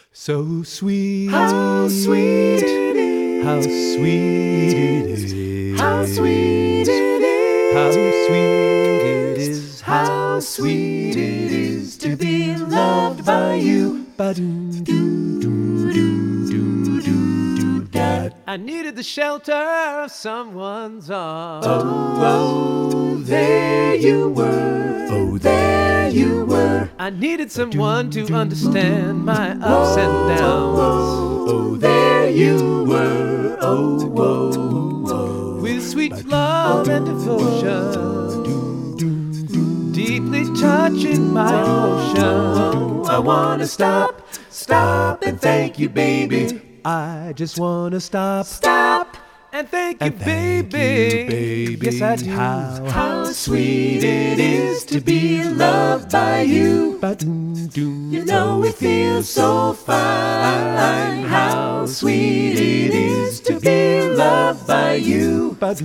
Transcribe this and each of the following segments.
So sweet. How sweet it is. How sweet it is. How sweet it is. How sweet it is. How sweet it is to be loved by you. I needed the shelter of someone's arms. Oh, there you were. Oh, there you were. I needed someone to understand my ups and downs. Oh, there you were. Oh, with sweet love and devotion, deeply touching my emotion. I wanna stop and thank you, baby. I just wanna stop and thank you, thank baby. you, baby. Yes, I do. How sweet it is to be loved by you. You know it feels so fine. How sweet it is to be loved by you. I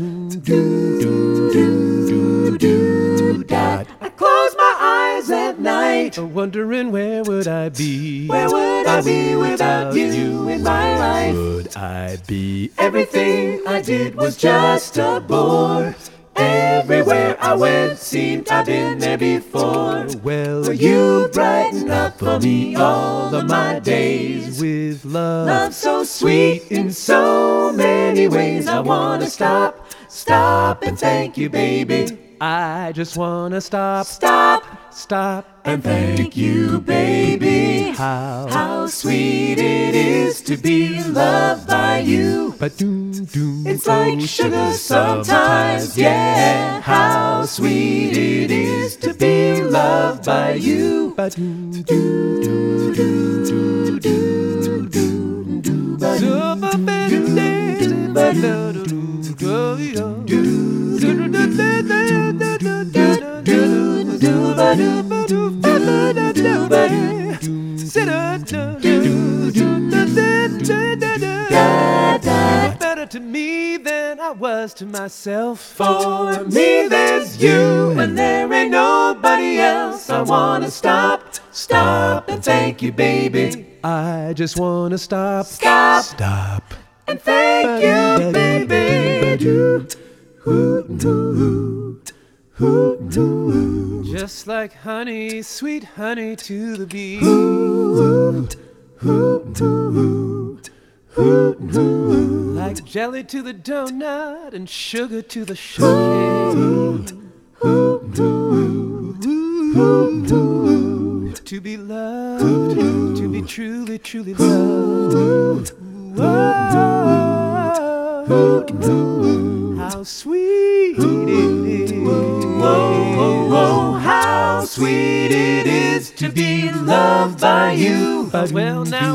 close my eyes at night, wondering where would I be? Where would I be without you in my life? Would I be? Everything I did was just a bore. Everywhere I went seemed I'd been there before. Well, You brighten up for me all of my days with love. Love so sweet in so many ways. I wanna stop and thank you, baby. I just wanna stop And thank you, baby. How sweet it is to be loved by you. It's like sugar sometimes, yeah. How sweet it is to be loved by you. Better to me than I was to myself. For me there's you and there ain't nobody else. I wanna stop and thank you, baby. I just wanna stop And thank you, baby. just like honey, sweet honey to the bee. Like jelly to the donut and sugar to the sugar cane. To be loved, to be truly, truly loved. How sweet it is. Oh, how sweet it is to be loved by you. Well now,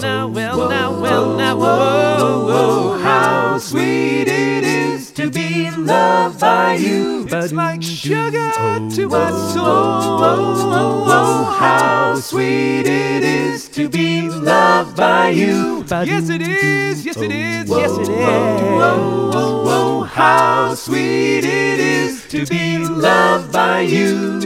Oh, how sweet it is to be loved by you. it's like sugar to my soul. Oh, how sweet it is to be loved by you. Yes it is, yes it is, yes it is. Oh, how sweet it is to be loved by you.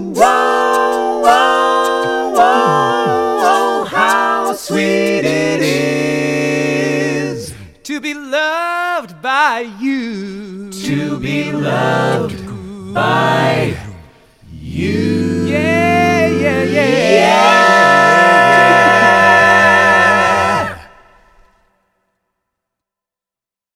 How sweet it is to be loved by you. to be loved by you. Yeah. Yeah.